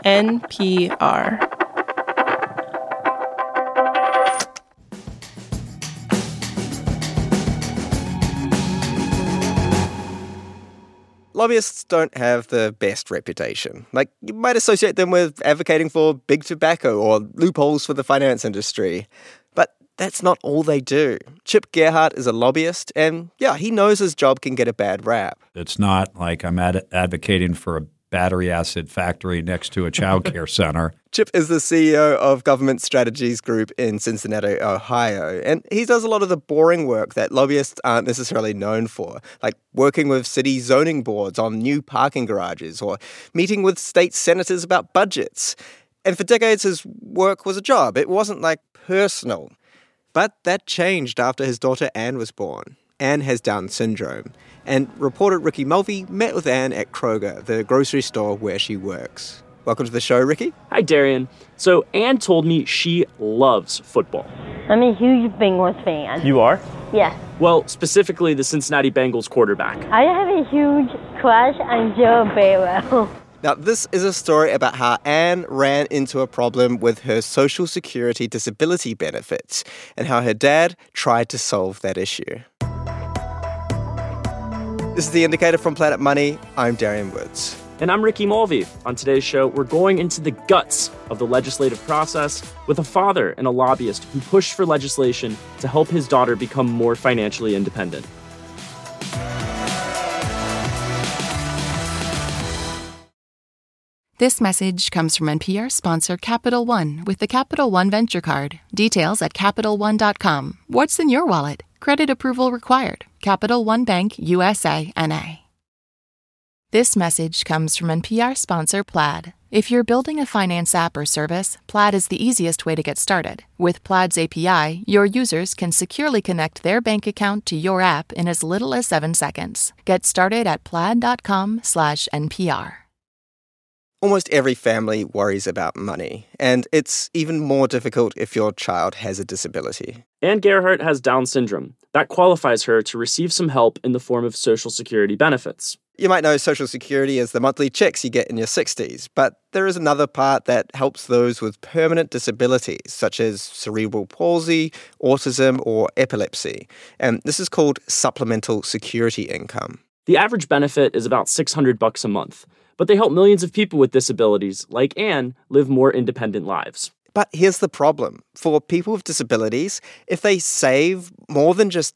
NPR. Lobbyists don't have the best reputation. Like, you might associate them with advocating for big tobacco or loopholes for the finance industry. But that's not all they do. Chip Gerhardt is a lobbyist, and he knows his job can get a bad rap. It's not like I'm advocating for a battery acid factory next to a child care center. Chip is the CEO of Government Strategies Group in Cincinnati, Ohio, and he does a lot of the boring work that lobbyists aren't necessarily known for, like working with city zoning boards on new parking garages or meeting with state senators about budgets. And for decades, his work was a job. It wasn't, personal. But that changed after his daughter Anne was born. Anne has Down syndrome. And reporter Ricky Mulvey met with Anne at Kroger, the grocery store where she works. Welcome to the show, Ricky. Hi, Darian. So Anne told me she loves football. I'm a huge Bengals fan. You are? Yes. Well, specifically the Cincinnati Bengals quarterback. I have a huge crush on Joe Burrow. Now, this is a story about how Anne ran into a problem with her Social Security disability benefits and how her dad tried to solve that issue. This is The Indicator from Planet Money. I'm Darian Woods. And I'm Ricky Mulvey. On today's show, we're going into the guts of the legislative process with a father and a lobbyist who pushed for legislation to help his daughter become more financially independent. This message comes from NPR sponsor Capital One with the Capital One Venture Card. Details at CapitalOne.com. What's in your wallet? Credit approval required. Capital One Bank, USA, N.A. This message comes from NPR sponsor Plaid. If you're building a finance app or service, Plaid is the easiest way to get started. With Plaid's API, your users can securely connect their bank account to your app in as little as 7 seconds. Get started at plaid.com/NPR. Almost every family worries about money, and it's even more difficult if your child has a disability. Anne Gerhardt has Down syndrome. That qualifies her to receive some help in the form of Social Security benefits. You might know Social Security as the monthly checks you get in your 60s, but there is another part that helps those with permanent disabilities, such as cerebral palsy, autism, or epilepsy. And this is called supplemental security income. The average benefit is about $600 a month, but they help millions of people with disabilities, like Anne, live more independent lives. But here's the problem. For people with disabilities, if they save more than just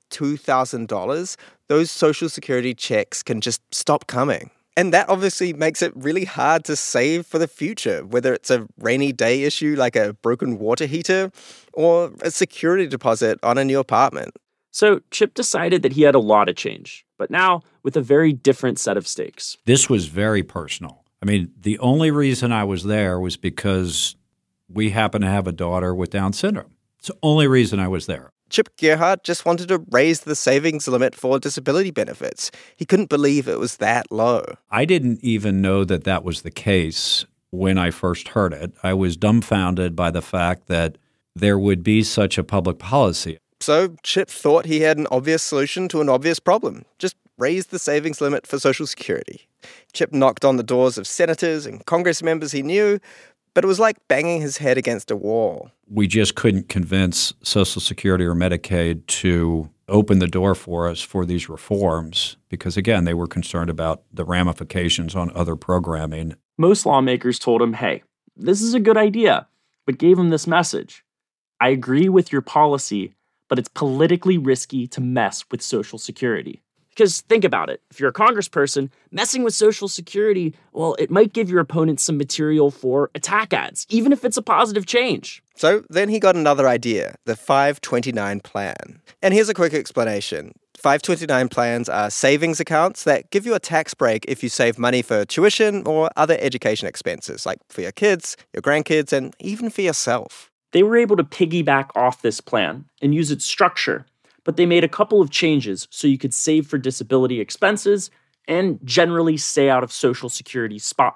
$2,000, those Social Security checks can just stop coming. And that obviously makes it really hard to save for the future, whether it's a rainy day issue like a broken water heater or a security deposit on a new apartment. So Chip decided that he had a law to change, but now with a very different set of stakes. This was very personal. I mean, the only reason I was there was because we happen to have a daughter with Down syndrome. It's the only reason I was there. Chip Gerhardt just wanted to raise the savings limit for disability benefits. He couldn't believe it was that low. I didn't even know that that was the case when I first heard it. I was dumbfounded by the fact that there would be such a public policy. So Chip thought he had an obvious solution to an obvious problem. Just raise the savings limit for Social Security. Chip knocked on the doors of senators and Congress members he knew, but it was like banging his head against a wall. We just couldn't convince Social Security or Medicaid to open the door for us for these reforms because, again, they were concerned about the ramifications on other programming. Most lawmakers told him, hey, this is a good idea, but gave him this message. I agree with your policy, but it's politically risky to mess with Social Security. Because think about it. If you're a congressperson, messing with Social Security, well, it might give your opponent some material for attack ads, even if it's a positive change. So then he got another idea, the 529 plan. And here's a quick explanation. 529 plans are savings accounts that give you a tax break if you save money for tuition or other education expenses, like for your kids, your grandkids, and even for yourself. They were able to piggyback off this plan and use its structure, but they made a couple of changes so you could save for disability expenses and generally stay out of Social Security's spotlight.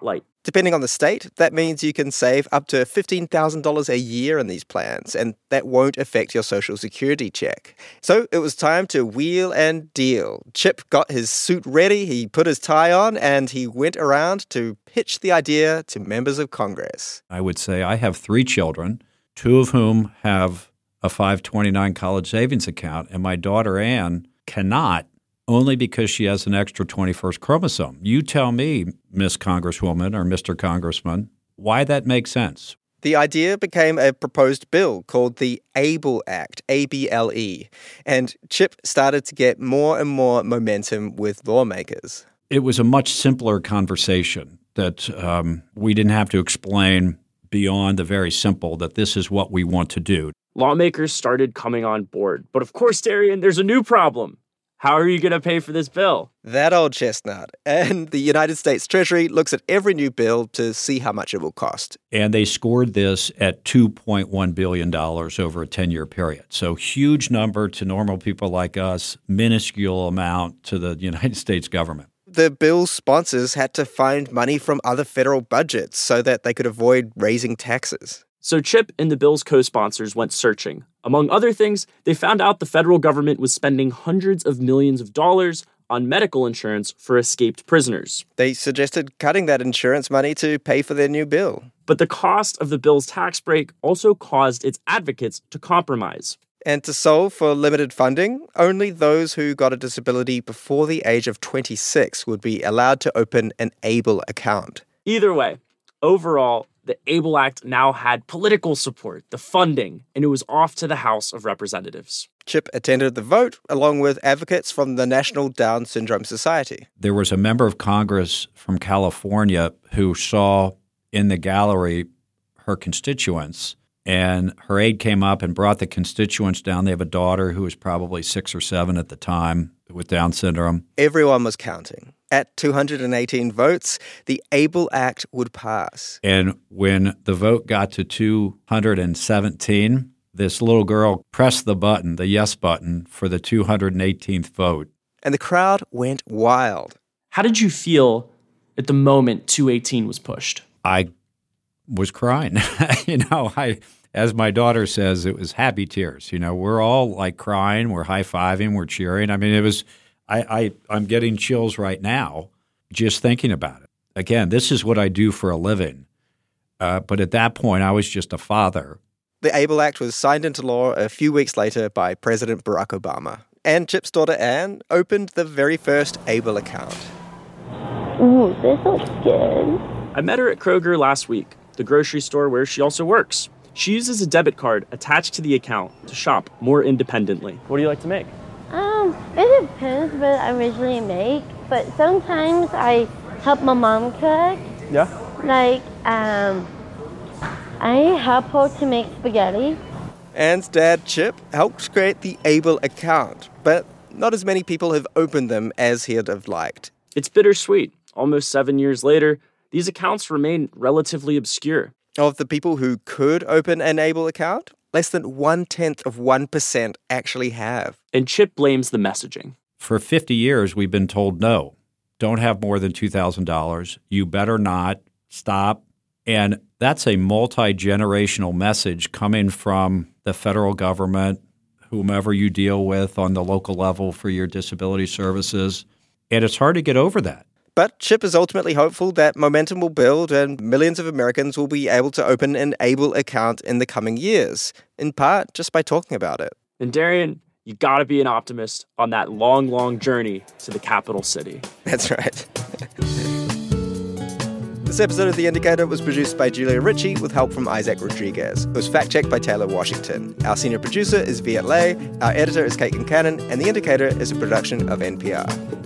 Depending on the state, that means you can save up to $15,000 a year in these plans, and that won't affect your Social Security check. So it was time to wheel and deal. Chip got his suit ready, he put his tie on, and he went around to pitch the idea to members of Congress. I would say I have 3 children, 2 of whom have a 529 college savings account, and my daughter Ann cannot, only because she has an extra 21st chromosome. You tell me, Miss Congresswoman or Mr. Congressman, why that makes sense. The idea became a proposed bill called the ABLE Act, ABLE, and Chip started to get more and more momentum with lawmakers. It was a much simpler conversation that we didn't have to explain beyond the very simple that this is what we want to do. Lawmakers started coming on board. But of course, Darian, there's a new problem. How are you going to pay for this bill? That old chestnut. And the United States Treasury looks at every new bill to see how much it will cost. And they scored this at $2.1 billion over a 10-year period. So huge number to normal people like us, minuscule amount to the United States government. The bill's sponsors had to find money from other federal budgets so that they could avoid raising taxes. So Chip and the bill's co-sponsors went searching. Among other things, they found out the federal government was spending hundreds of millions of dollars on medical insurance for escaped prisoners. They suggested cutting that insurance money to pay for their new bill. But the cost of the bill's tax break also caused its advocates to compromise. And to solve for limited funding, only those who got a disability before the age of 26 would be allowed to open an ABLE account. Either way, overall, the ABLE Act now had political support, the funding, and it was off to the House of Representatives. Chip attended the vote along with advocates from the National Down Syndrome Society. There was a member of Congress from California who saw in the gallery her constituents, and her aide came up and brought the constituents down. They have a daughter who was probably 6 or 7 at the time with Down syndrome. Everyone was counting. At 218 votes, the ABLE Act would pass. And when the vote got to 217, this little girl pressed the button, the yes button, for the 218th vote. And the crowd went wild. How did you feel at the moment 218 was pushed? I was crying. As my daughter says, it was happy tears. We're all like crying, we're high-fiving, we're cheering. I mean, it was... I'm getting chills right now just thinking about it. Again, this is what I do for a living. But at that point, I was just a father. The ABLE Act was signed into law a few weeks later by President Barack Obama. And Chip's daughter Ann opened the very first ABLE account. Ooh, this looks good. I met her at Kroger last week, the grocery store where she also works. She uses a debit card attached to the account to shop more independently. What do you like to make? It depends what I originally make, but sometimes I help my mom cook. Yeah? Like, I help her to make spaghetti. Ann's dad, Chip, helped create the ABLE account, but not as many people have opened them as he'd have liked. It's bittersweet. Almost 7 years later, these accounts remain relatively obscure. Of the people who could open an ABLE account, less than 0.1% actually have. And Chip blames the messaging. For 50 years, we've been told no. Don't have more than $2,000. You better not. Stop. And that's a multi-generational message coming from the federal government, whomever you deal with on the local level for your disability services. And it's hard to get over that. But Chip is ultimately hopeful that momentum will build and millions of Americans will be able to open an ABLE account in the coming years, in part just by talking about it. And Darian, you gotta be an optimist on that long, long journey to the capital city. That's right. This episode of The Indicator was produced by Julia Ritchie with help from Isaac Rodriguez. It was fact-checked by Taylor Washington. Our senior producer is Viet Le, our editor is Kate Kincannon, and The Indicator is a production of NPR.